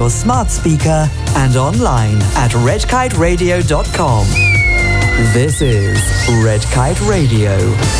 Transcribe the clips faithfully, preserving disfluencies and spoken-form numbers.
your smart speaker and online at red kite radio dot com. This is Red Kite Radio.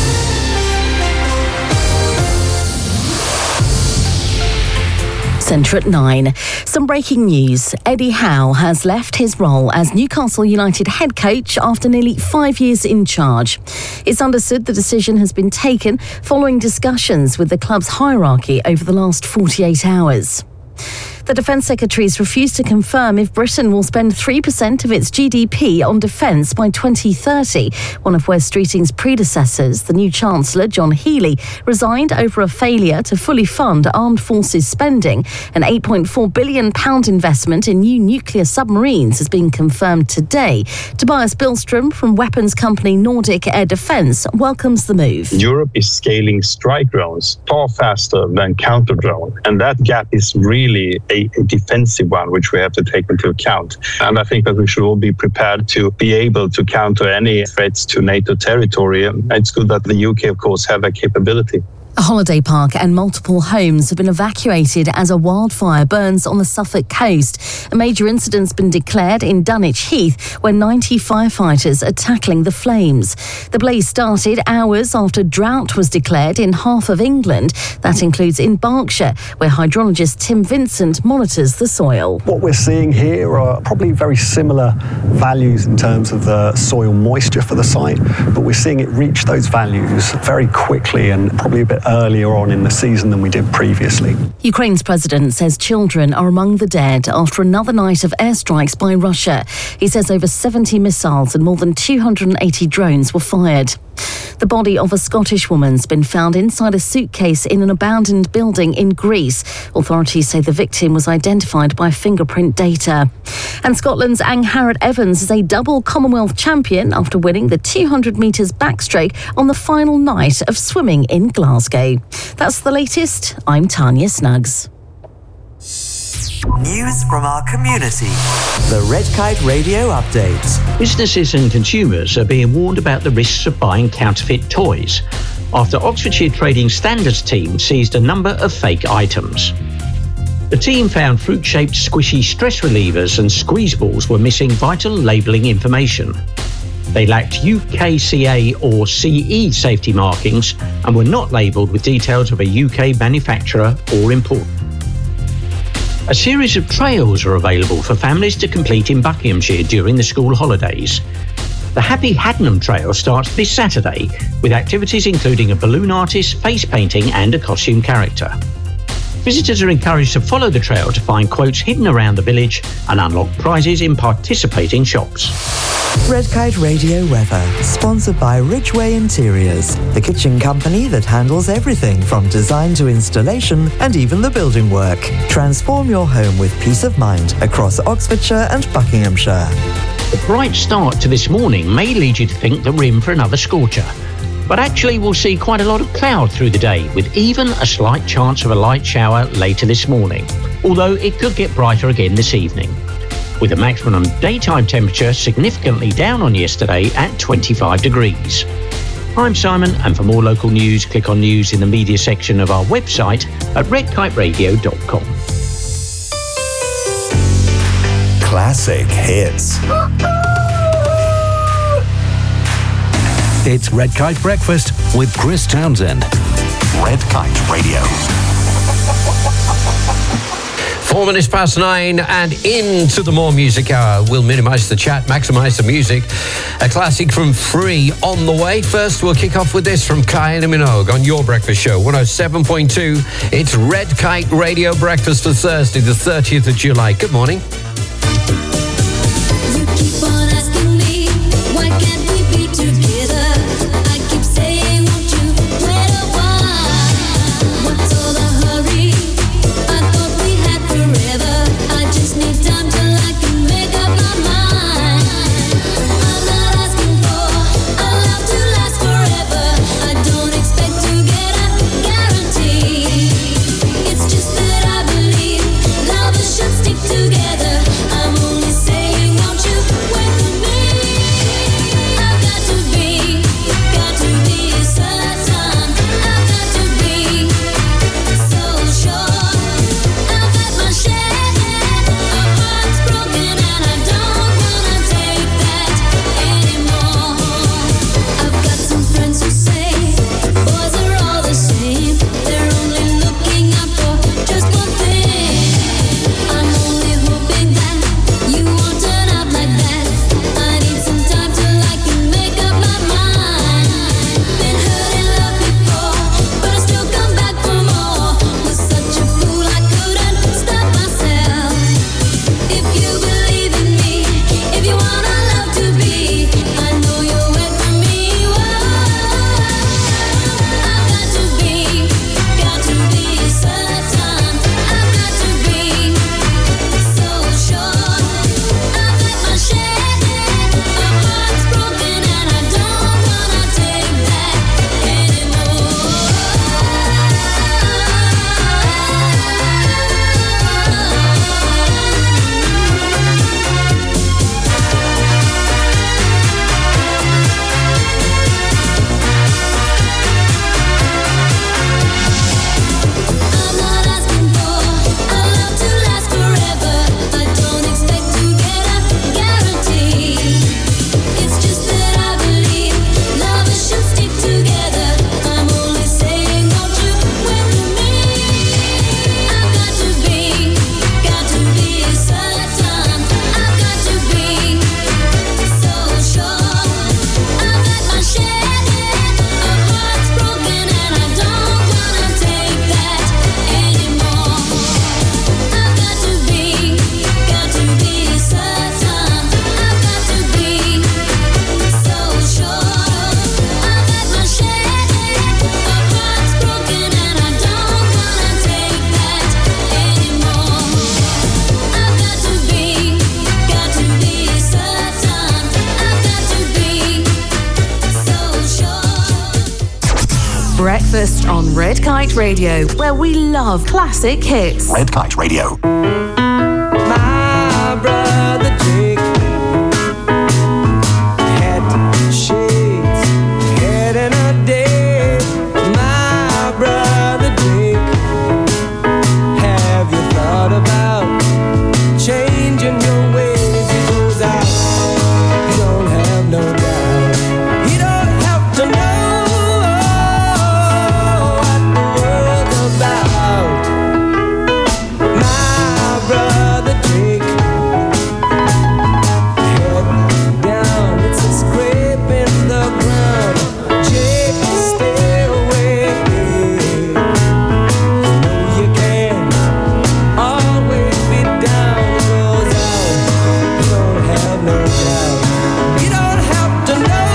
Centre at nine. Some breaking news. Eddie Howe has left his role as Newcastle United head coach after nearly five years in charge. It's understood the decision has been taken following discussions with the club's hierarchy over the last forty-eight hours. The Defence Secretary has refused to confirm if Britain will spend three percent of its G D P on defence by twenty thirty. One of Wes Streeting's predecessors, the new Chancellor, John Healey, resigned over a failure to fully fund armed forces spending. An eight point four billion pounds investment in new nuclear submarines has been confirmed today. Tobias Billström from weapons company Nordic Air Defence welcomes the move. Europe is scaling strike drones far faster than counter drone, and that gap is really a A defensive one, which we have to take into account. And I think that we should all be prepared to be able to counter any threats to NATO territory. It's good that the U K, of course, have that capability. A holiday park and multiple homes have been evacuated as a wildfire burns on the Suffolk coast. A major incident's been declared in Dunwich Heath, where ninety firefighters are tackling the flames. The blaze started hours after drought was declared in half of England. That includes in Berkshire, where hydrologist Tim Vincent monitors the soil. What we're seeing here are probably very similar values in terms of the soil moisture for the site, but we're seeing it reach those values very quickly and probably a bit earlier on in the season than we did previously. Ukraine's president says children are among the dead after another night of airstrikes by Russia. He says over seventy missiles and more than two hundred eighty drones were fired. The body of a Scottish woman's been found inside a suitcase in an abandoned building in Greece. Authorities say the victim was identified by fingerprint data. And Scotland's Angharad Evans is a double Commonwealth champion after winning the two hundred metres backstroke on the final night of swimming in Glasgow. That's the latest. I'm Tanya Snuggs. News from our community. The Red Kite Radio Update. Businesses and consumers are being warned about the risks of buying counterfeit toys after Oxfordshire Trading Standards team seized a number of fake items. The team found fruit-shaped squishy stress relievers and squeeze balls were missing vital labelling information. They lacked U K C A or C E safety markings and were not labelled with details of a U K manufacturer or import. A series of trails are available for families to complete in Buckinghamshire during the school holidays. The Happy Hadnam Trail starts this Saturday with activities including a balloon artist, face painting and a costume character. Visitors are encouraged to follow the trail to find quotes hidden around the village and unlock prizes in participating shops. Red Kite Radio weather, sponsored by Ridgeway Interiors, the kitchen company that handles everything from design to installation and even the building work. Transform your home with peace of mind across Oxfordshire and Buckinghamshire. The bright start to this morning may lead you to think that we're in for another scorcher. But actually we'll see quite a lot of cloud through the day, with even a slight chance of a light shower later this morning, although it could get brighter again this evening, with a maximum daytime temperature significantly down on yesterday at twenty-five degrees. I'm Simon, and for more local news, click on news in the media section of our website at red kite radio dot com. Classic hits. It's Red Kite Breakfast with Chris Townsend. Red Kite Radio. Four minutes past nine and into the More Music Hour. We'll minimise the chat, maximise the music. A classic from Free on the way. First, we'll kick off with this from Kylie Minogue on Your Breakfast Show, one oh seven point two. It's Red Kite Radio Breakfast for Thursday, the thirtieth of July. Good morning. Together, I'm only saying, won't you? Breakfast on Red Kite Radio, where we love classic hits. Red Kite Radio. My brother Jake had shades, head in a day. My brother Jake, have you thought about changing your ways? He goes out, you don't have no doubt. You don't have to know what the world's about. My brother Jake, head down, it's a scraping the ground. Jake, stay away. You know you can't always be down. He goes out, you don't have no doubt. You don't have to know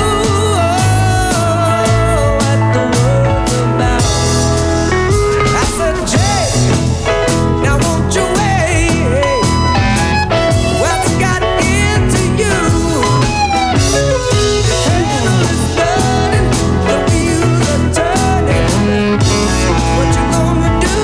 what the world's about. I said, Jake, now won't you wait? What's got into you? The candle is burning, the wheels are turning. What you gonna do?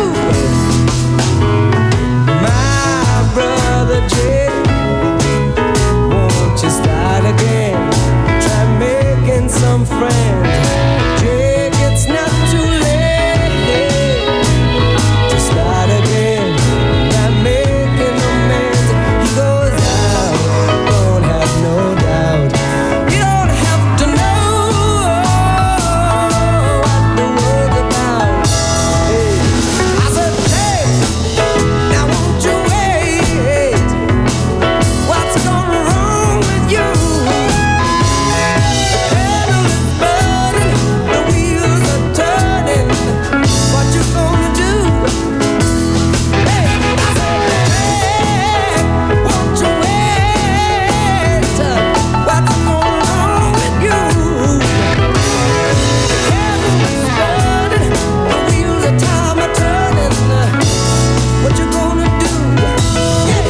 My brother Jake, won't you start again? Try making some friends. Jake, it's not too late to start again. Not making amends. He goes out, don't have no doubt. You don't have to know what the world's about. Hey, I said, hey, now won't you wait? What's gone wrong with you? The candle is burning, the wheels are turning. What you gonna do? Hey, I said, hey, won't you wait? What's going wrong with you? The candle is burning, the wheels of time are turning. What you gonna do? Yeah.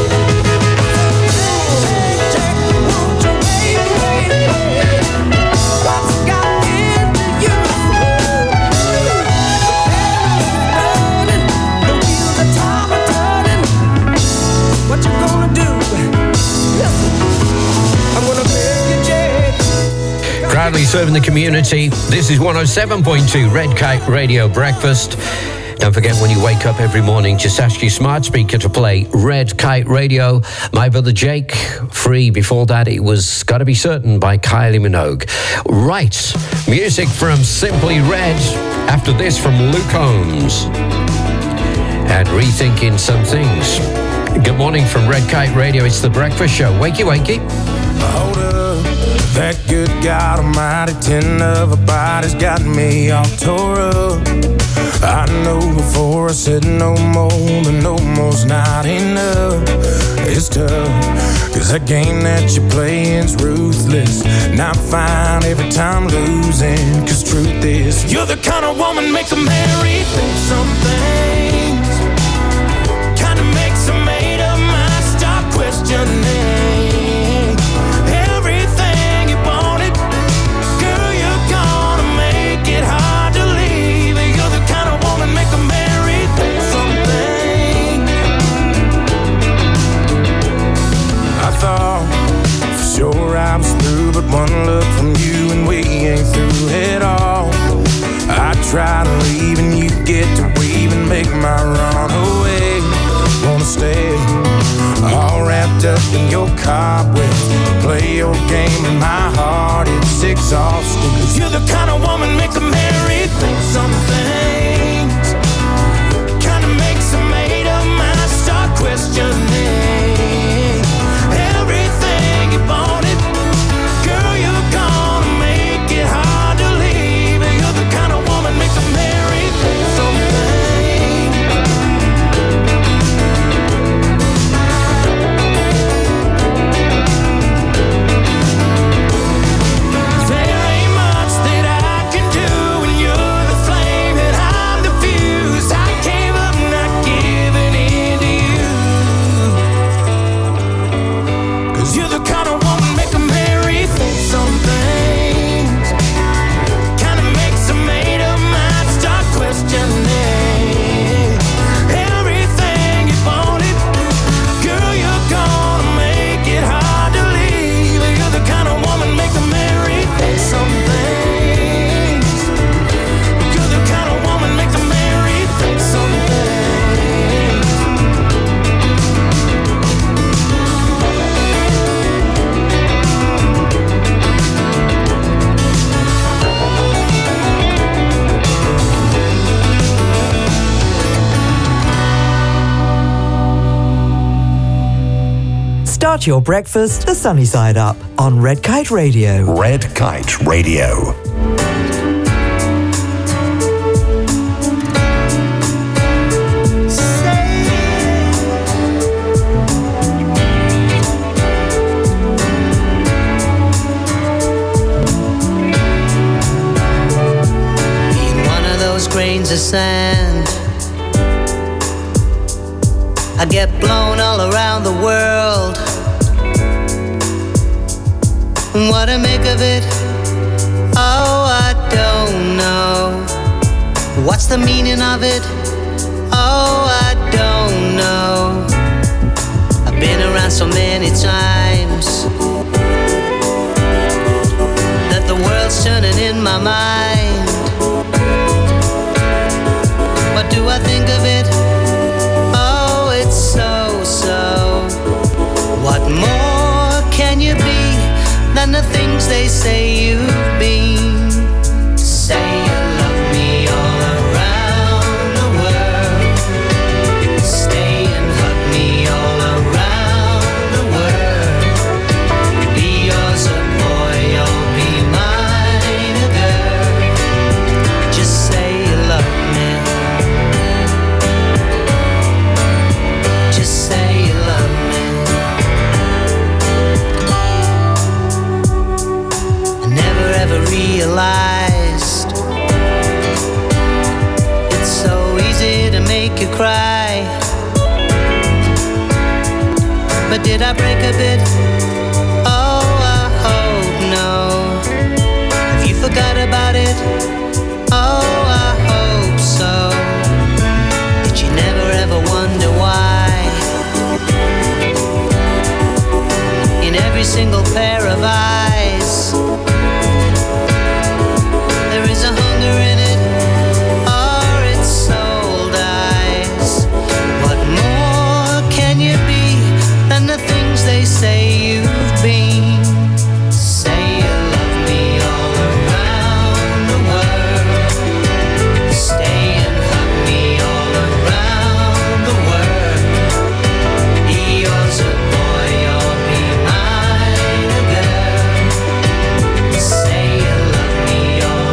Jack, won't you wait, wait, wait? What's got into you? The candle is burning, the wheels of time are turning. What you gonna do? Listen, I'm gonna beg you, Jack. Proudly serving the community. This is one oh seven point two Red Kite Radio Breakfast. Don't forget, when you wake up every morning, just ask your smart speaker to play Red Kite Radio. My Brother Jake, free. Before that, it was Gotta Be Certain by Kylie Minogue. Right, music from Simply Red. After this, from Luke Combs. And rethinking some things. Good morning from Red Kite Radio. It's the Breakfast Show. Wakey, wakey. Hold up, that good God Almighty, ten of a body's got me all tore up. I know before I said no more, but no more's not enough. It's tough, cause that game that you're playing's ruthless. Not fine every time losing, cause truth is, you're the kind of woman make a man rethink some things. Kinda makes a made up mind stop questioning everything you wanted. Girl, you're gonna make it hard to leave. You're the kind of woman make a man rethink something. I thought for sure I was through, but one look from you and we ain't through at all. I try to leave and you get to weave and make my run away. Wanna stay all wrapped up in your cobwebs, play your game and my heart it's exhausted. Cause you're the kind of woman make a man rethink some things. Kinda makes a made up mind start questioning everything you wanted. Girl, you're gonna make it hard to leave. You're the kind of woman make a man rethink something. There ain't much that I can do when you're the flame Start your breakfast the sunny side up on Red Kite Radio. Red Kite Radio. Grains of sand, I get blown all around the world. What to make of it? Oh, I don't know. What's the meaning of it? Oh, I don't know. I've been around so many times that the world's turning in my mind. What do I think of it? Oh, it's so, so. What more can you be than the things they say you've been? Say you love me all around the world. Stay and hug me all around the world. Be yours a boy, or be mine a girl. Just say you love me. Realized it's so easy to make you cry. But did I break a bit? Oh, I hope no. Have you forgot about it? Oh, I hope so. Did you never ever wonder why? In every single pair of eyes there is a hunger in it, or its soul dies. What more can you be than the things they say you've been? Say you love me all around the world. Stay and hug me all around the world. Be yours a boy, or be mine a girl. Say you love me all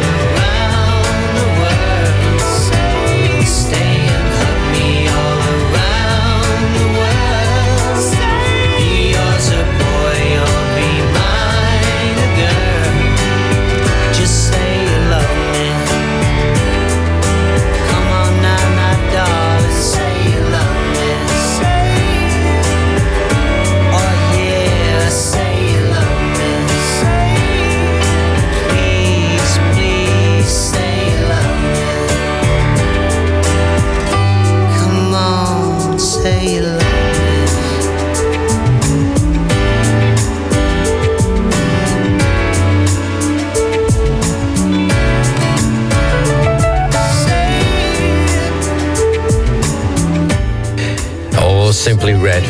Simply Red.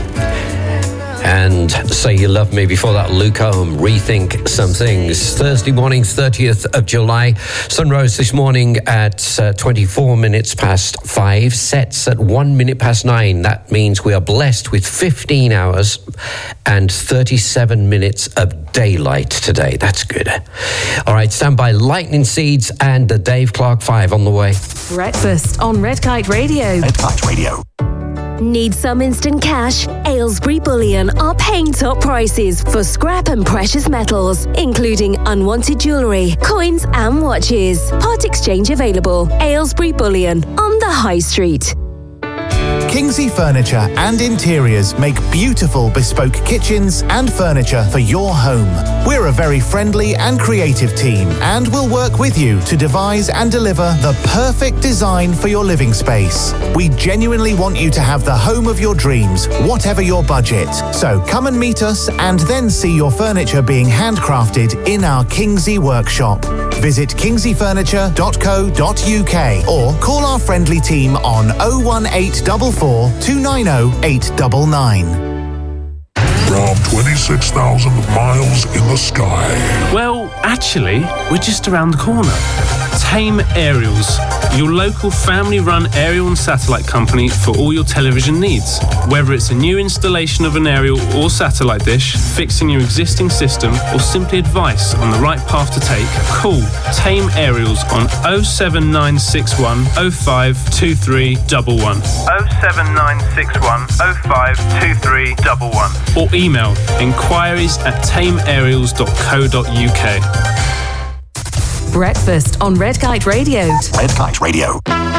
And Say You Love Me. Before that, Luke Combs, Rethink Some Things. Thursday morning, thirtieth of July. Sun rose this morning at uh, twenty-four minutes past five. Sets at one minute past nine. That means we are blessed with fifteen hours and thirty-seven minutes of daylight today. That's good. All right, stand by. Lightning Seeds and the Dave Clark Five on the way. Breakfast on Red Kite Radio. Red Kite Radio. Need some instant cash? Aylesbury Bullion are paying top prices for scrap and precious metals, including unwanted jewellery, coins and watches. Part exchange available. Aylesbury Bullion on the High Street. Kingsley Furniture and Interiors make beautiful bespoke kitchens and furniture for your home. We're a very friendly and creative team and will work with you to devise and deliver the perfect design for your living space. We genuinely want you to have the home of your dreams, whatever your budget. So come and meet us and then see your furniture being handcrafted in our Kingsley workshop. Visit kingsley furniture dot co dot uk or call our friendly team on oh one eight four four, two nine oh, eight nine nine. from twenty-six thousand miles in the sky. Well, actually, we're just around the corner. Tame Aerials, your local family-run aerial and satellite company for all your television needs. Whether it's a new installation of an aerial or satellite dish, fixing your existing system, or simply advice on the right path to take, call Tame Aerials on oh seven nine six one oh five two three one one. oh seven nine six one oh five two three one one. Or email inquiries at tame aerials dot co dot uk. Breakfast on Red Kite Radio. Red Kite Radio.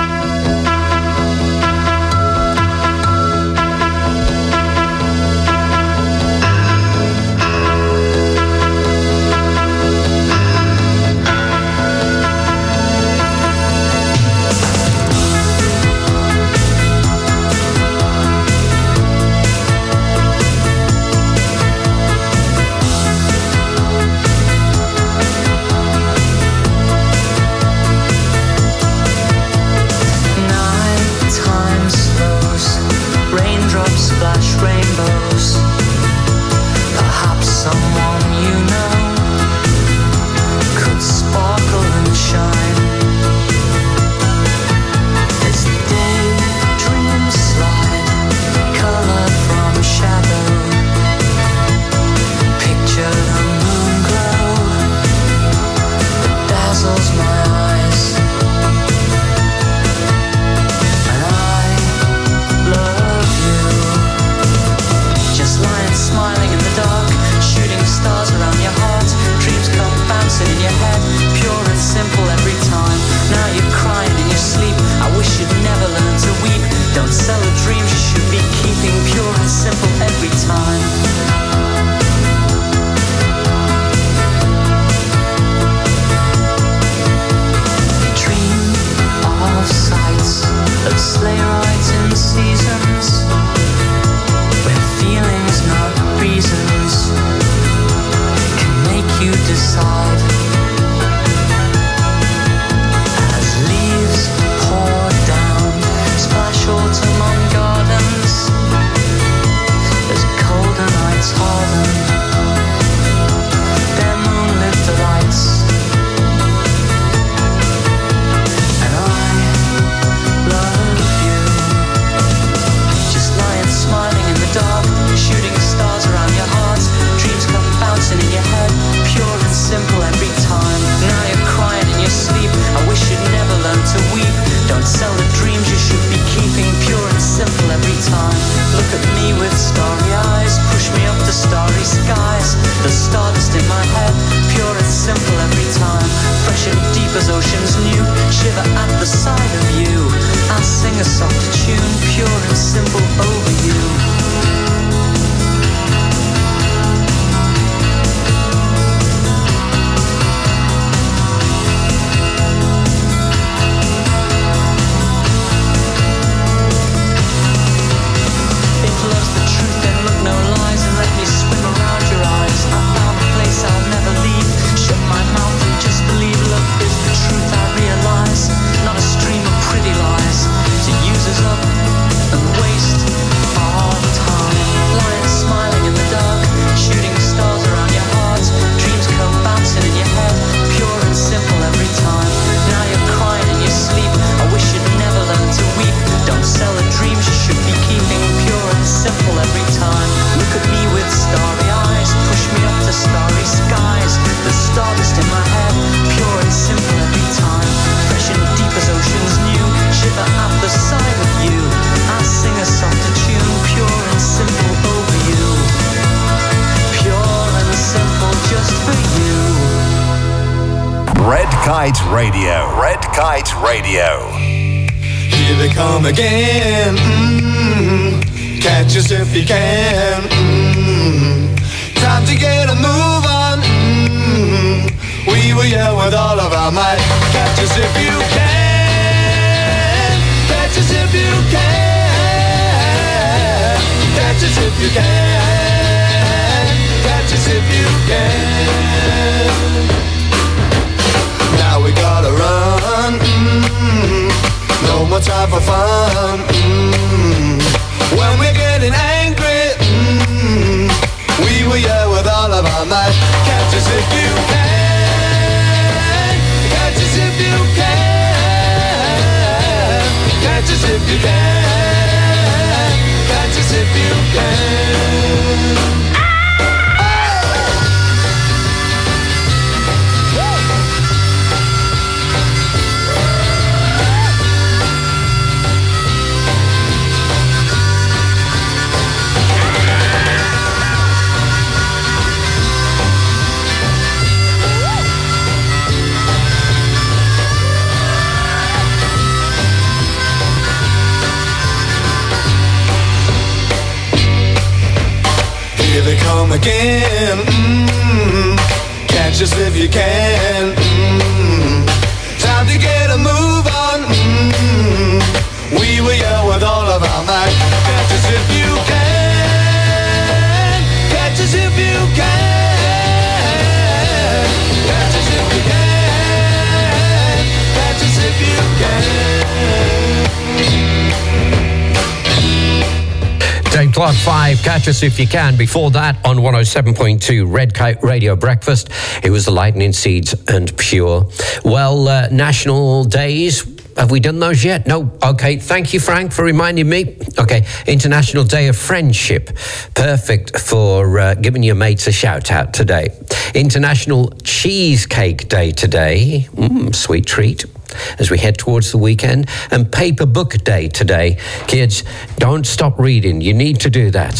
Kite Radio. Red Kite Radio. Here they come again. Mm-hmm. Catch us if you can. Mm-hmm. Time to get a move on. Mm-hmm. We will yell with all of our might. Catch us if you can. Catch us if you can. Catch us if you can. Catch us if you can. Now we gotta run. Mm-hmm. No more time for fun. Mm-hmm. When we're getting angry, mm-hmm. if you can. Catch us if you can. Catch us if you can. Catch us if you can. Here they come again. Mm-hmm. Catch us if you can. Mm-hmm. Time to get a move on. Mm-hmm. We will yell with all of our might. Catch us if you can. Catch us if you can. Catch us if you can. Catch us if you can. Dave Clark five, Catch Us If You Can. Before that, on one oh seven point two Red Kite Radio Breakfast, it was the Lightning Seeds and Pure. Well, uh, national days, have we done those yet? No. Okay, thank you, Frank, for reminding me. Okay, International Day of Friendship. Perfect for uh, giving your mates a shout out today. International Cheesecake Day today. Mm, sweet treat as we head towards the weekend. And Paper Book Day today. Kids, don't stop reading. You need to do that.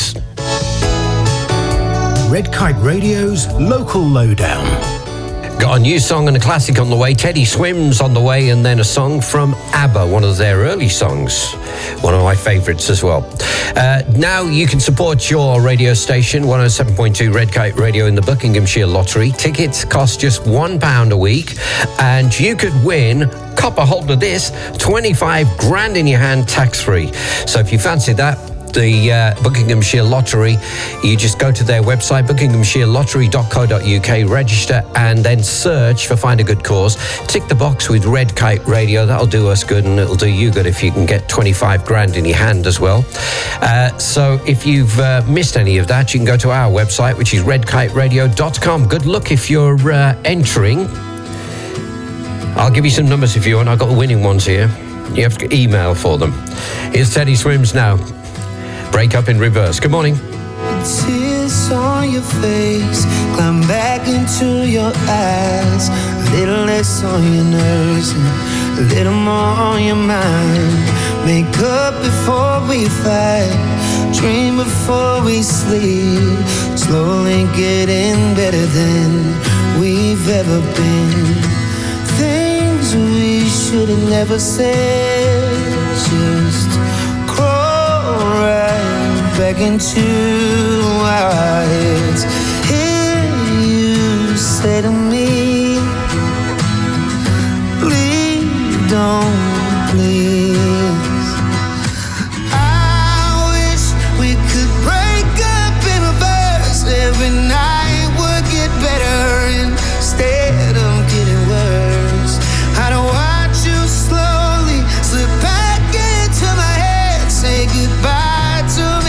Red Kite Radio's Local Lowdown. Got a new song and a classic on the way. Teddy Swims on the way, and then a song from ABBA, one of their early songs. One of my favourites as well. Uh, now you can support your radio station, one oh seven point two Red Kite Radio, in the Buckinghamshire Lottery. Tickets cost just one pound a week, and you could win, copper hold of this, twenty-five grand in your hand, tax-free. So if you fancy that, the uh, Buckinghamshire Lottery, you just go to their website, buckinghamshire lottery dot co dot uk, register, and then search for Find a Good Cause. Tick the box with Red Kite Radio. That'll do us good, and it'll do you good if you can get twenty-five grand in your hand as well. Uh, so if you've uh, missed any of that, you can go to our website, which is red kite radio dot com. Good luck if you're uh, entering. I'll give you some numbers if you want. I've got the winning ones here. You have to email for them. Here's Teddy Swims now. Break Up in Reverse. Good morning. Tears on your face, climb back into your eyes. A little less on your nerves, and a little more on your mind. Make up before we fight, dream before we sleep. Slowly getting better than we've ever been. Things we should have never said, just crawl right back into our heads. Hear you say to me, please don't, please. I wish we could break up in reverse. Every night would get better instead of getting worse. I don't watch you slowly slip back into my head. Say goodbye to me.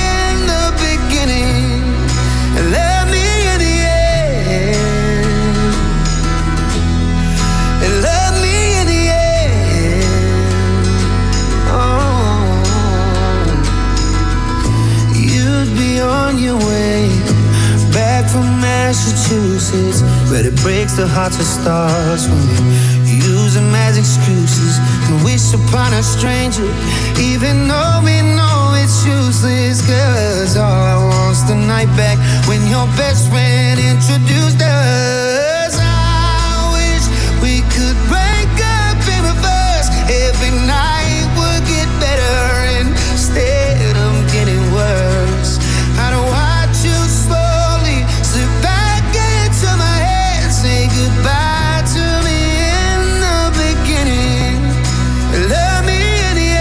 Massachusetts, but it breaks the hearts of stars when we use them as excuses and wish upon a stranger, even though we know it's useless. Cause all I want's the night back when your best friend introduced us. I wish we could break up in reverse. Every night would get better instead of getting worse. I don't watch you slowly slip back into my head. Say goodbye to me in the beginning. Love me in the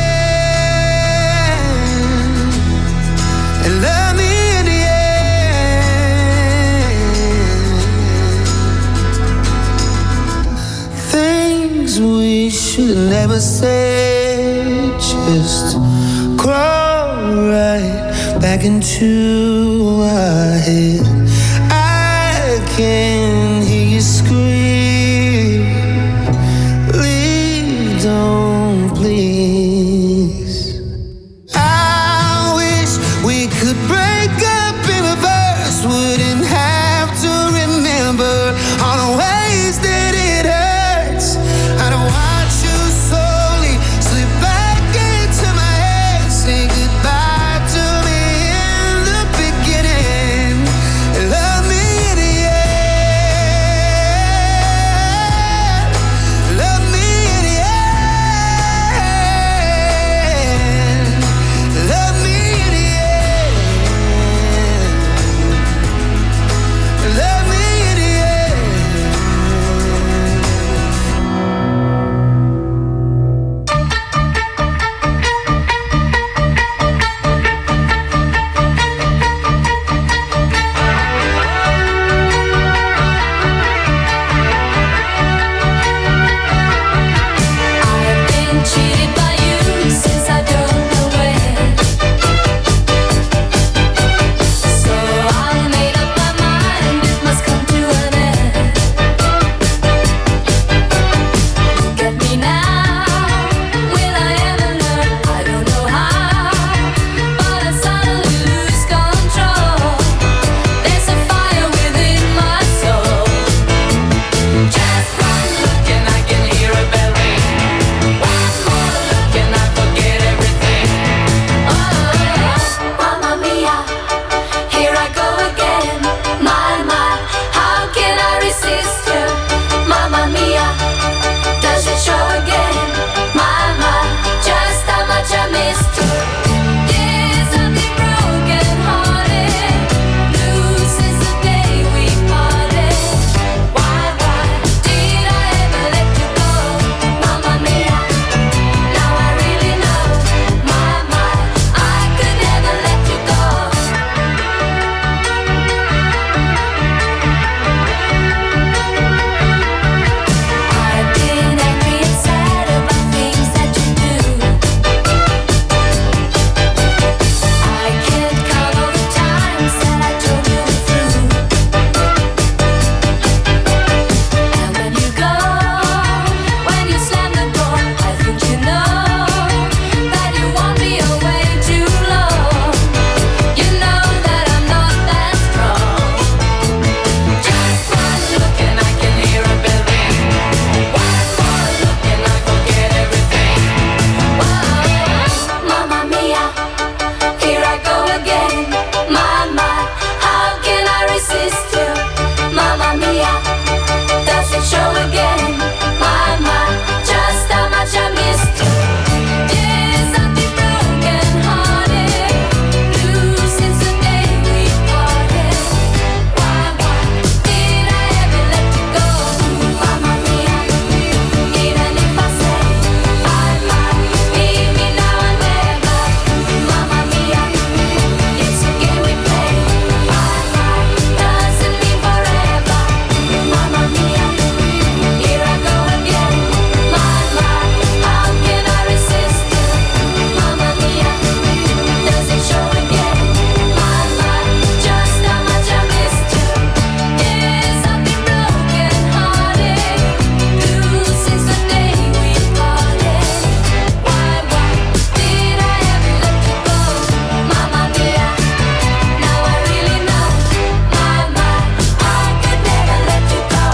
end. And love me in the end. Things we should never say, just crawl right back into our head. I can hear you scream. Leave, don't please. I wish we could break up in reverse. Wouldn't have to remember all the ways that it hurts. I don't watch you slowly slip back into my head. Say goodbye to me in the beginning. Love me in the end. Love me in the end. Love me in the end. Love me in the end. I've been cheated by you since I don't know when. So I made up my mind it must come to an end. Look at me now, will I ever learn? I don't know how, but I suddenly lose control. There's a fire within my soul. Just one look and I can hear a bell ring. One more look and I forget everything. Oh, Mamma Mia, here I go again. My, my, how can I resist you? Mamma Mia, does it show again? My, my, just how much I missed you. Yes, I've been broken hearted, blue since the day we parted. Why, why did I ever let you go? Mamma Mia, now I really know. My, my, I could never let you go. I've been angry and sad about things that you do. I can't count all the times that I told you the truth. And when you go, when you slam the door, I think you know that you want me away too long. You know that I'm not that strong. Just one look and I can hear a bell ring. One more look and I forget everything. Whoa, Mamma Mia, here I go again. My, my, how can I resist you? Mamma Mia, does it show again? My, my, just how much I missed you. Yes, I've been broken hearted, blue since the day we parted. Why, why did I ever let you go? Mamma Mia, even if I say I might, leave me now and never. Mamma Mia, it's a game we play. My, my, doesn't mean forever. Mamma Mia, here I go again. My, my, how can I resist you? Mamma Mia, does it show again? My, my, just how much I missed you. Yes, I've been broken hearted, blue since the day we parted. Why, why did I ever let you go? Mamma Mia, now I really know. My, my, I could never let you go.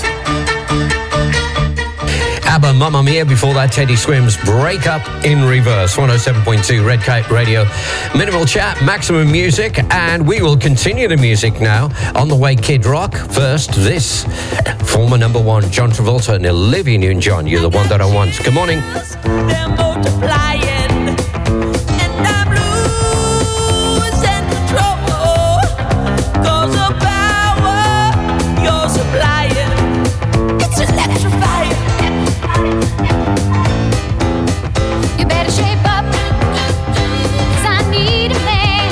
ABBA, Mamma Mia. Before that, Teddy Swims, Break Up in Reverse. one oh seven point two Red Kite Radio. Minimal chat, maximum music, and we will continue the music now. On the way, Kid Rock. First, this former number one, John Travolta and Olivia Newton-John. You're the one that I want. Good morning. They're multiplying, and I'm losing control. 'Cause the power you're supplying, it's electrifying. You better shape up, 'cause I need a man,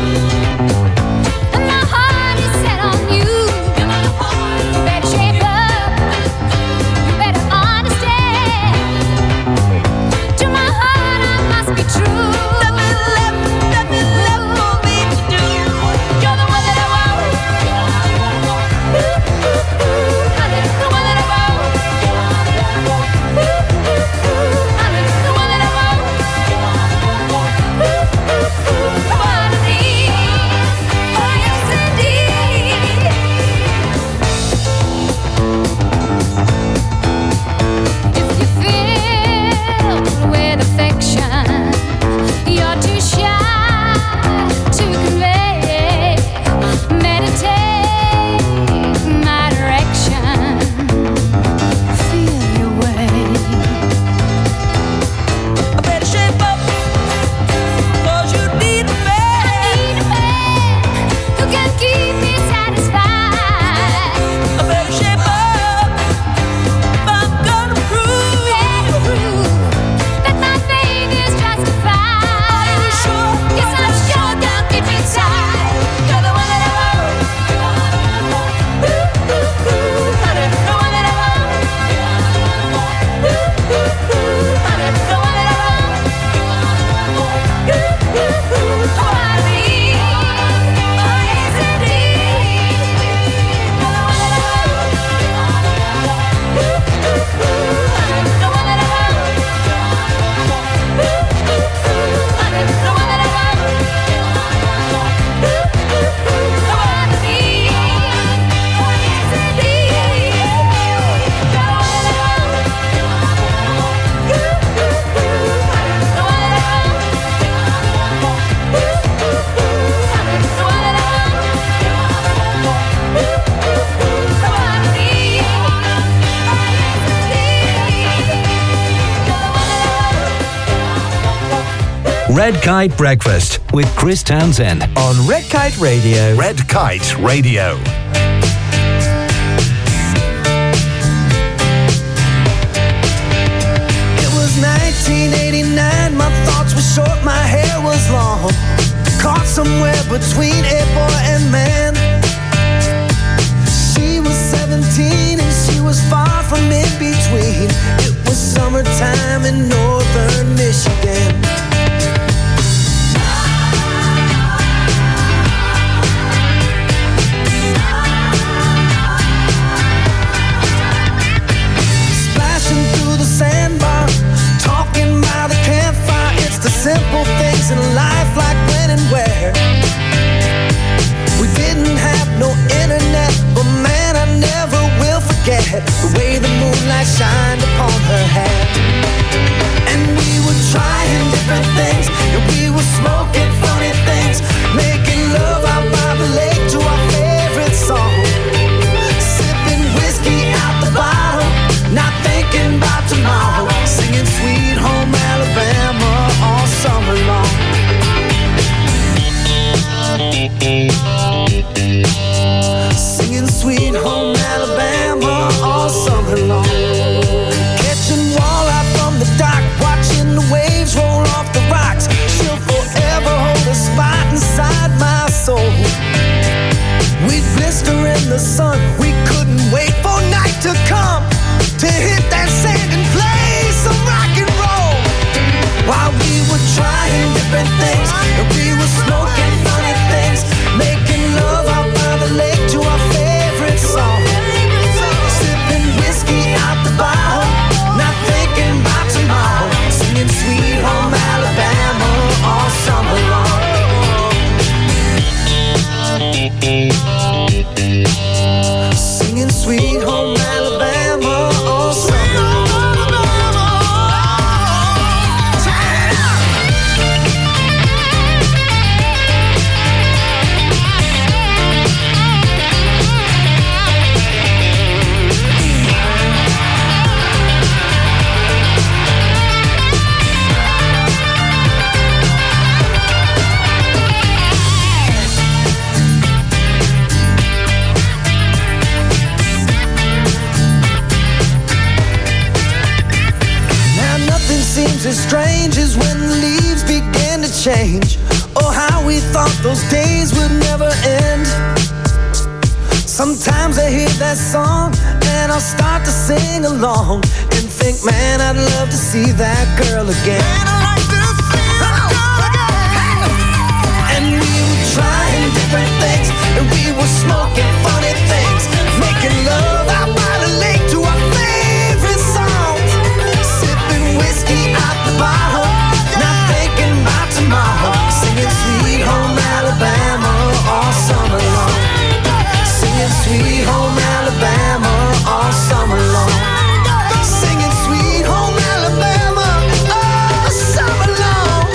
and my heart is set on you. You better shape up, you better understand. To my heart I must Red Kite Breakfast with Chris Townsend on Red Kite Radio. Red Kite Radio. It was nineteen eighty-nine, my thoughts were short, my hair was long. Caught somewhere between a boy and man. She was seventeen and she was far from in between. It was summertime in northern Michigan. Splashing through the sandbar, talking by the campfire. It's the simple things in life, like when and where. We didn't have no internet, but man, I never will forget the way the moonlight shined upon her hair. And we were trying different things, and we were smoking funny things, making love out by the lake to our favorite song. Sipping whiskey out the bottle, not thinking about tomorrow, singing Sweet Home Alabama all summer long. Singing Sweet Home Alabama all summer long. Catching walleye from the dock, watching the waves roll off the rocks. She'll forever hold a spot inside my soul. We'd blister in the sun, we couldn't wait for night to come to hit that sand and play some rock and roll. While we were trying different things, and we were smoking funny things, making love out by the lake to our favorite song. Sipping whiskey out the bottle, not thinking about tomorrow, singing Sweet Home Alabama all summer long. Singing Sweet Home Alabama all summer long. Seems as strange as when the leaves began to change. Oh, how we thought those days would never end. Sometimes I hear that song and I'll start to sing along and think, man, I'd love to see that girl again. Man, I'd like to see that girl again. And we were trying different things, and we were smoking funny things, making love out by the lake to our favorite songs. Whiskey out the bottle, not thinking about tomorrow, singing Sweet Home Alabama all summer long. Singing Sweet Home Alabama all summer long. Singing Sweet Home Alabama all summer long.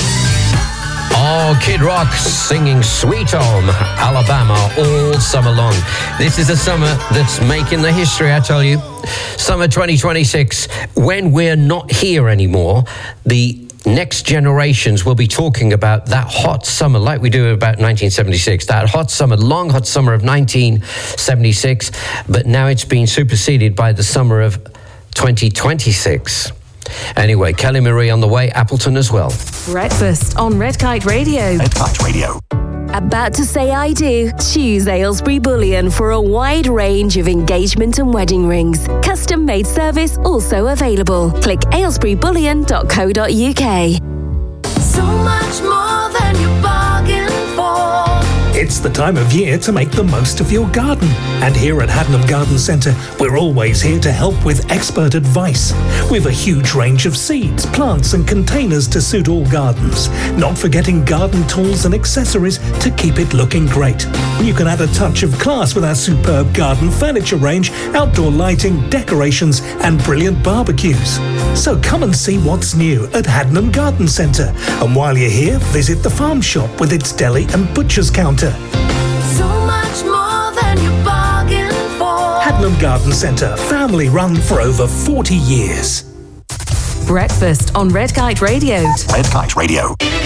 Oh, Kid Rock singing Sweet Home Alabama all summer long. This is a summer that's making the history, I tell you. Summer twenty twenty-six, when we're not here anymore, the next generations will be talking about that hot summer, like we do about nineteen seventy-six, that hot summer, long hot summer of nineteen seventy-six, but now it's been superseded by the summer of twenty twenty-six. Anyway, Kelly Marie on the way, Appleton as well. Breakfast on Red Kite Radio. Red Kite Radio. About to say I do? Choose Aylesbury Bullion for a wide range of engagement and wedding rings. Custom made service also available. Click aylesbury bullion dot co dot uk. So much more than you bargained for. It's the time of year to make the most of your garden. And here at Hadnam Garden Centre, we're always here to help with expert advice. We've a huge range of seeds, plants and containers to suit all gardens. Not forgetting garden tools and accessories to keep it looking great. You can add a touch of class with our superb garden furniture range, outdoor lighting, decorations and brilliant barbecues. So come and see what's new at Hadnam Garden Centre. And while you're here, visit the farm shop with its deli and butcher's counter. So much more than you bargained for. Hadnam Garden Centre, family run for over forty years. Breakfast on Red Kite Radio. Red Kite Radio.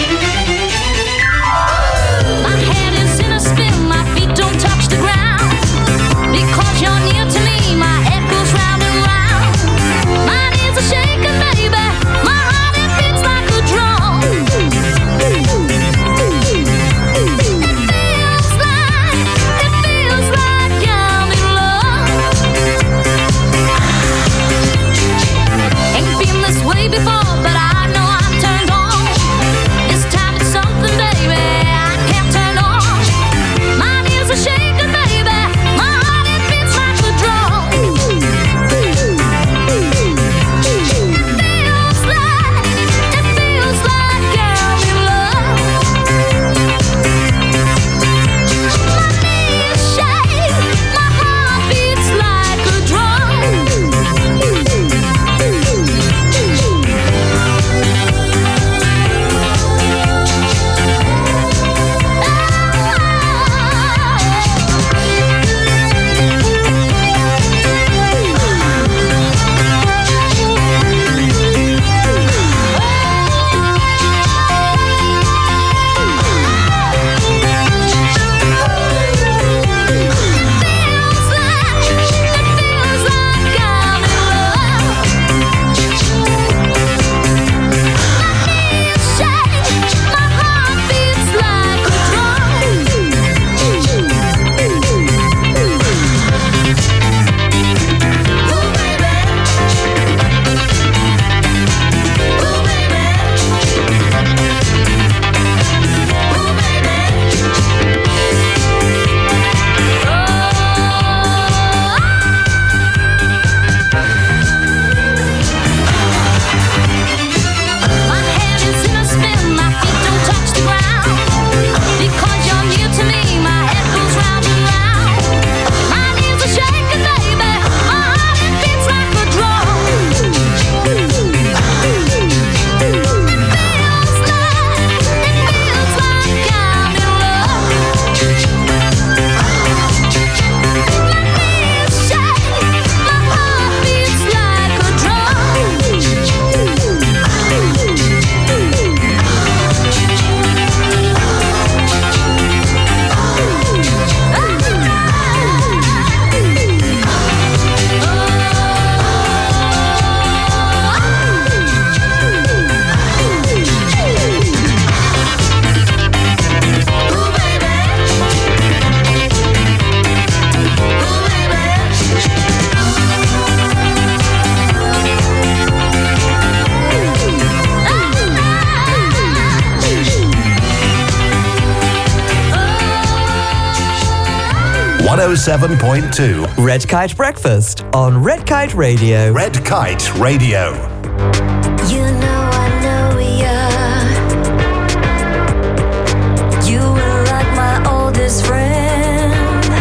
one oh seven point two. Red Kite Breakfast on Red Kite Radio. Red Kite Radio. You know I know ya. You were like my oldest friend.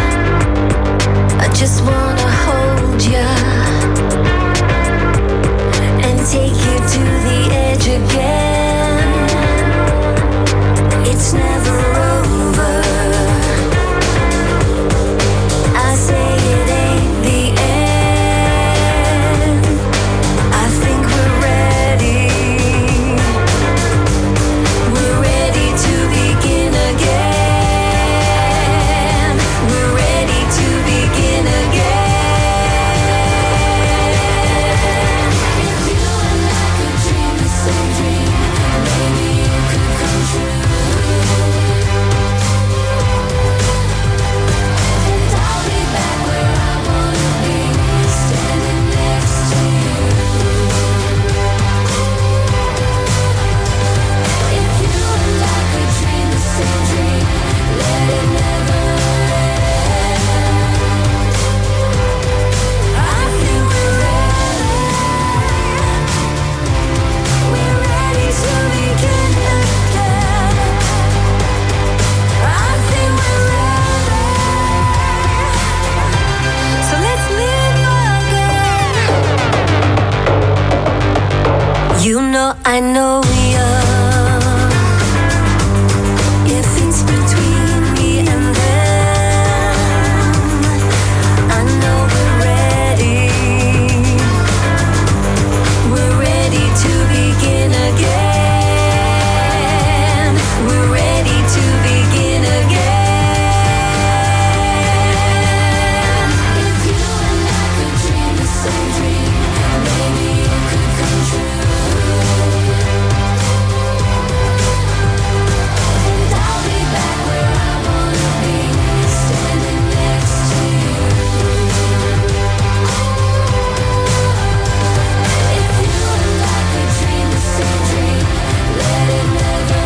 I just wanna hold ya and take you to the edge again. It's never over. I say it ain't the end. I think we're ready. We're ready to begin again. We're ready to begin again. If you and I could dream the same dream, maybe it could come true. And I'll be back where I wanna be, standing next to you. If you and I could dream the same dream, let it never end. I feel we're ready. We're ready to begin again. I think we're ready. So let's live again. You know I know we are. If it's between me and them, I know we're ready. We're ready to begin again. We're ready to begin again. If you and I could dream the same dream, maybe it could come true. And I'll be back where I wanna be, standing next to you. If you and I could dream the same dream, let it never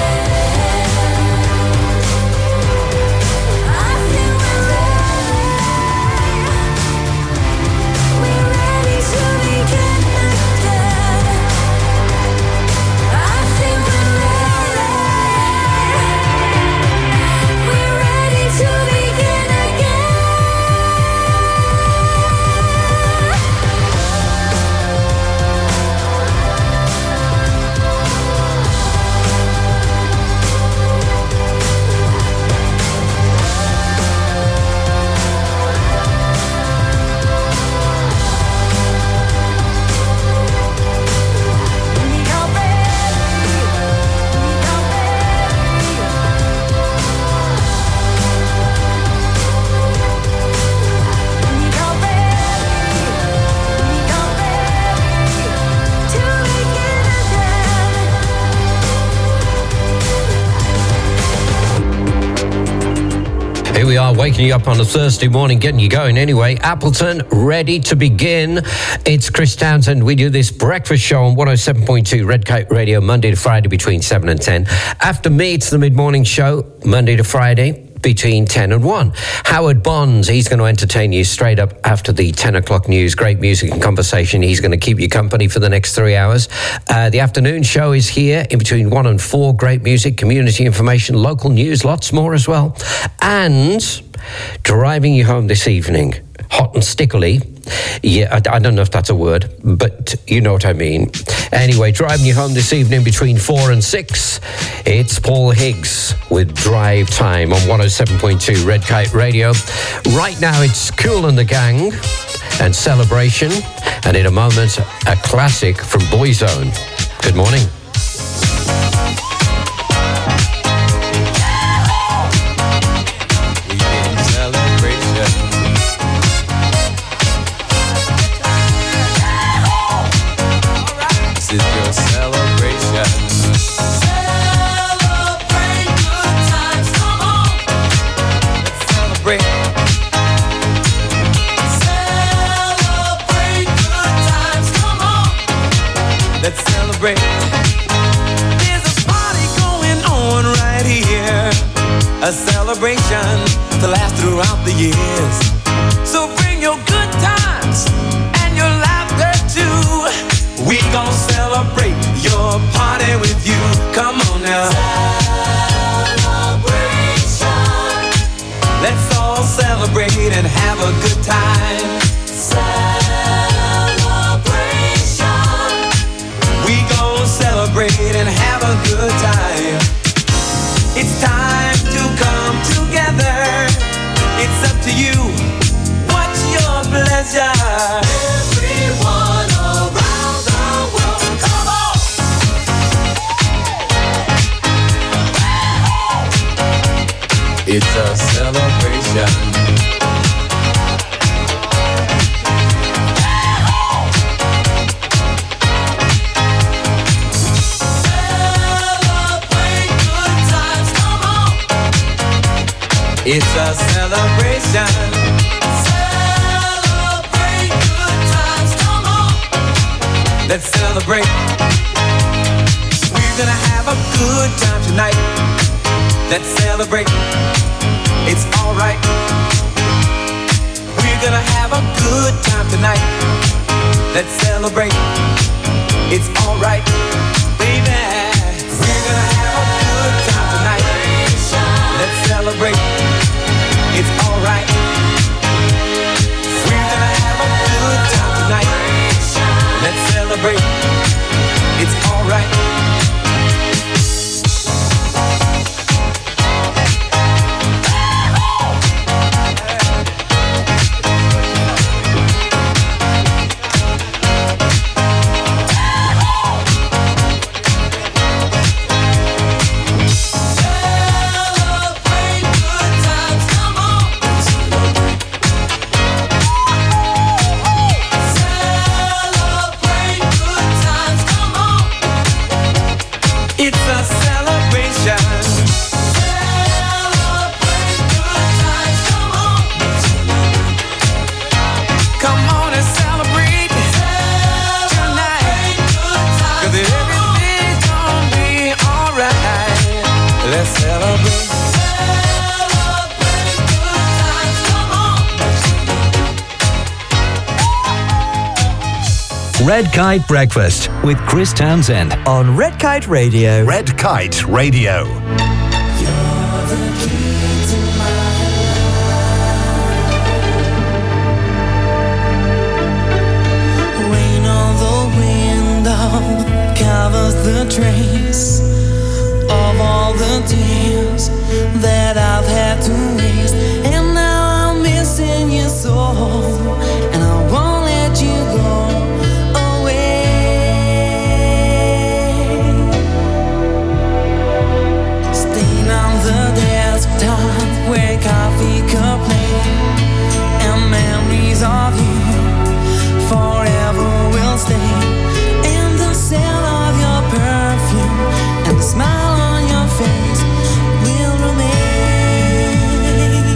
end. I think we're ready. We're ready to begin again. I think we're ready. We're ready to begin again. Here we are, waking you up on a Thursday morning, getting you going anyway. Appleton, ready to begin. It's Chris Townsend. We do this breakfast show on one oh seven point two Red Kite Radio, Monday to Friday between seven and ten. After me, it's the mid-morning show, Monday to Friday between ten and one. Howard Bonds, he's going to entertain you straight up after the ten o'clock news. Great music and conversation. He's going to keep you company for the next three hours. Uh, the afternoon show is here in between one and four. Great music, community information, local news, lots more as well. And driving you home this evening, hot and stickily. Yeah, I, I don't know if that's a word, but you know what I mean. Anyway, driving you home this evening between four and six, it's Paul Higgs with Drive Time on one oh seven point two Red Kite Radio. Right now, it's Kool and the Gang and Celebration, and in a moment, a classic from Boyzone. Good morning. This is your celebration. Celebrate good times, come on. Let's celebrate. Celebrate good times, come on. Let's celebrate. There's a party going on right here. a celebration to last throughout the years. So bring your good times and your laughter too. We gon' celebrate your party with you. Come on now. Celebration. Let's all celebrate and have a good time. Celebration. We gon' celebrate and have a good time. It's time to come together. It's up to you. What's your pleasure? Everyone around the world, come on! It's a celebration. It's a celebration. Celebrate good times, come on. Let's celebrate. We're gonna have a good time tonight. Let's celebrate. It's alright. We're gonna have a good time tonight. Let's celebrate. It's alright, baby. We're gonna have a good time tonight. Let's celebrate. It's alright. We're gonna have a good time tonight. Let's celebrate. It's alright. Red Kite Breakfast with Chris Townsend on Red Kite Radio. Red Kite Radio. Rain on the window covers the trace of all the tears that I've had to waste, and now I'm missing you so, and I won't let you go. Where coffee cup lay and memories of you forever will stay, and the scent of your perfume and the smile on your face will remain.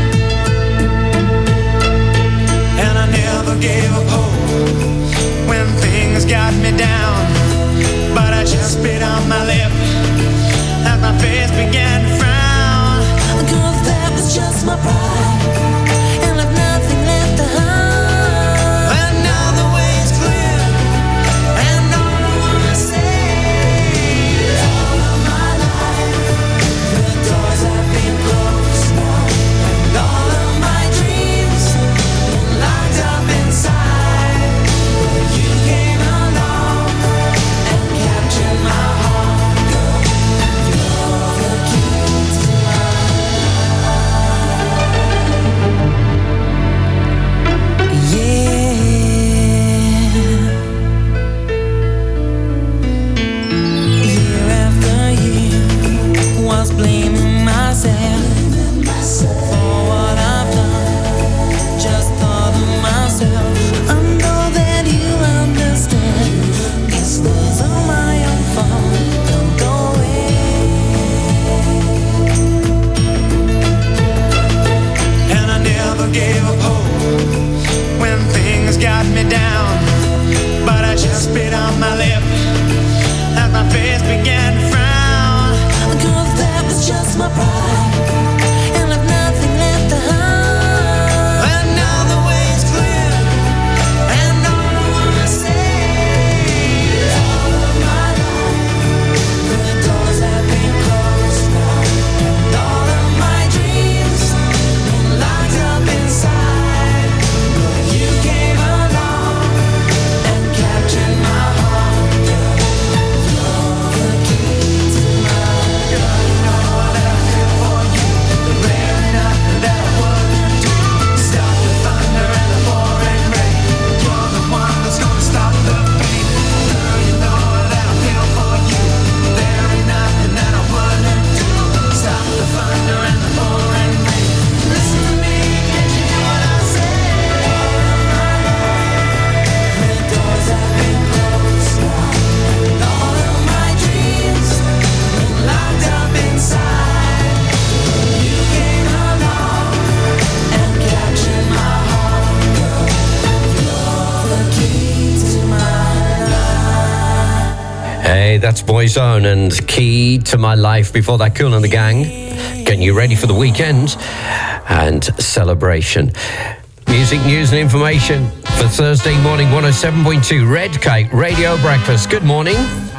And I never gave up hope when things got me down, but I just bit on my lip as my face began to frown. Cause that was just my pride, and I've nothing left to hide. But now the way's clear, and all I wanna say is all of my life, the doors have been closed now, and all of my dreams been locked up inside. But you came along and captured my heart, girl. You're the key to my blaming myself for what I've done. Just thought of myself. I know that you understand. This was all my own fault. Don't go away. And I never gave up hope when things got me down, but I just bit on my lip as my face began to frown. Cause that was just my pride, that's Boyzone and Key to My Life. Before that, Kool and the Gang, getting you ready for the weekend and celebration. Music, news and information for Thursday morning, one oh seven point two Red Kite Radio Breakfast. Good morning.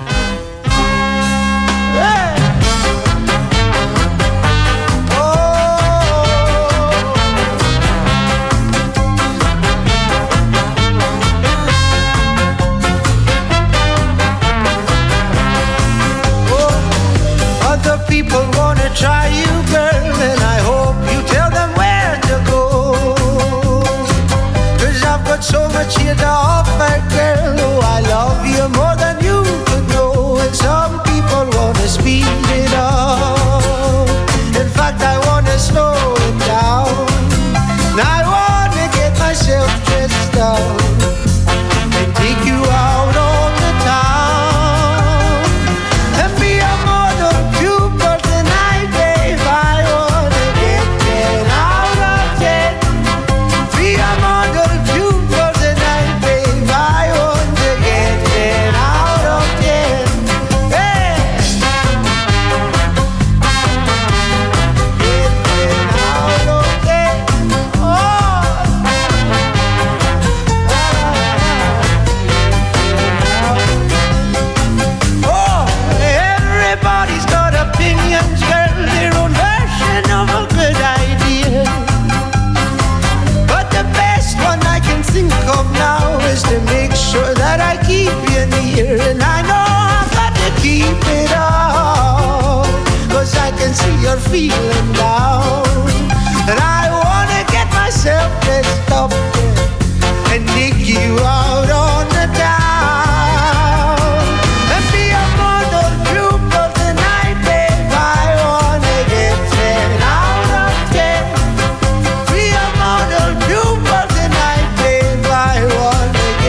People wanna try you, girl, and I hope you tell them where to go. Cause I've got so much here to offer, girl. Oh, I love you more than you could know. And some people wanna speed it up. In fact, I wanna slow it down. And I wanna get myself dressed up and take you out on the town and be a model too. To make sure that I keep you near. And I know I've got to keep it up, cause I can see you're feeling down. And I wanna get myself dressed up and take you out on the town and be a model group of the night, babe. I wanna get ten out of ten. Be a model group of the night, babe. I wanna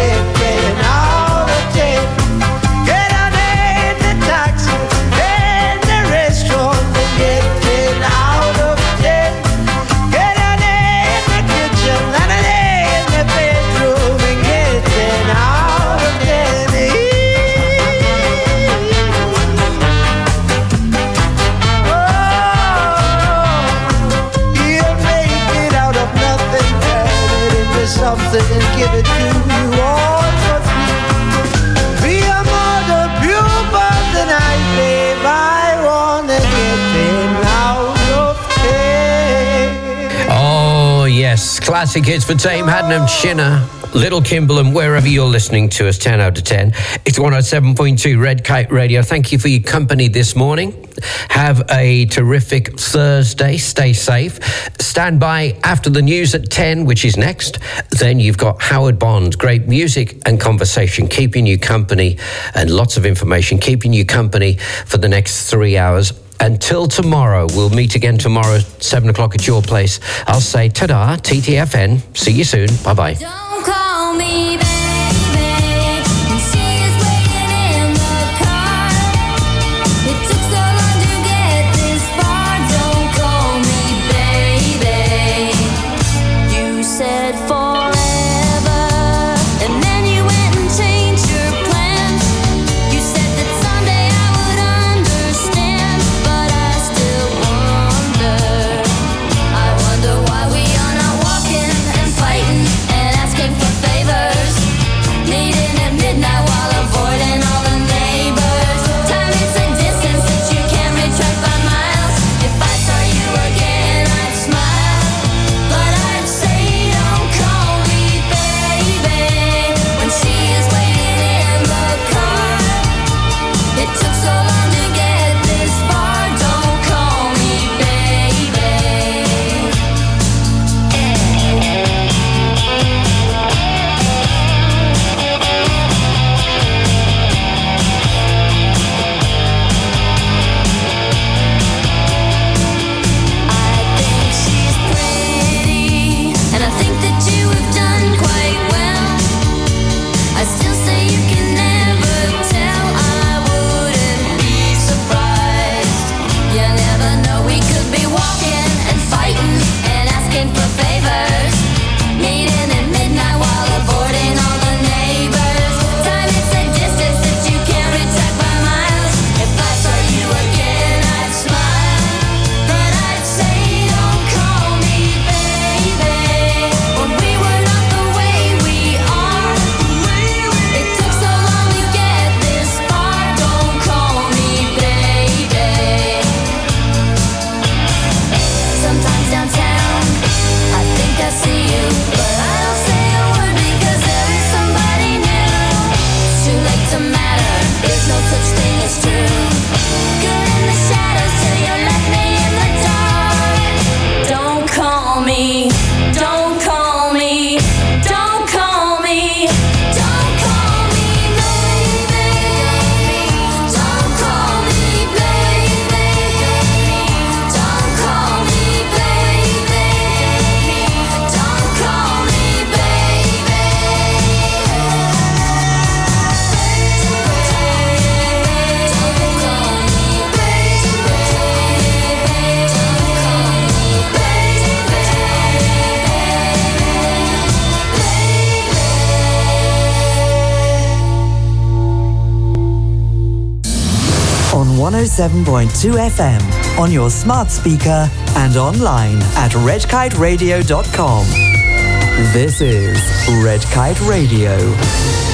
something and give it to you all for free. Be a model pupil of the night, babe. I wanna get them out of ten. Oh, yes. Classic hits for Tame Hadnam, Shinner, Little Kimble, and wherever you're listening to us, ten out of ten. It's one oh seven point two Red Kite Radio. Thank you for your company this morning. Have a terrific Thursday. Stay safe. Stand by after the news at ten, which is next. Then you've got Howard Bond. Great music and conversation, keeping you company, and lots of information, keeping you company for the next three hours. Until tomorrow, we'll meet again tomorrow, seven o'clock at your place. I'll say ta-da, T T F N. See you soon. Bye-bye. Don't call me baby. She is waiting in the car. It took so long to get this far. Don't call me baby. You said forever, and then you went and changed your plans. You said that someday I would understand, but I still wonder. I wonder why we are not walking and fighting and asking for favors. one oh seven point two F M on your smart speaker and online at red kite radio dot com. This is Red Kite Radio.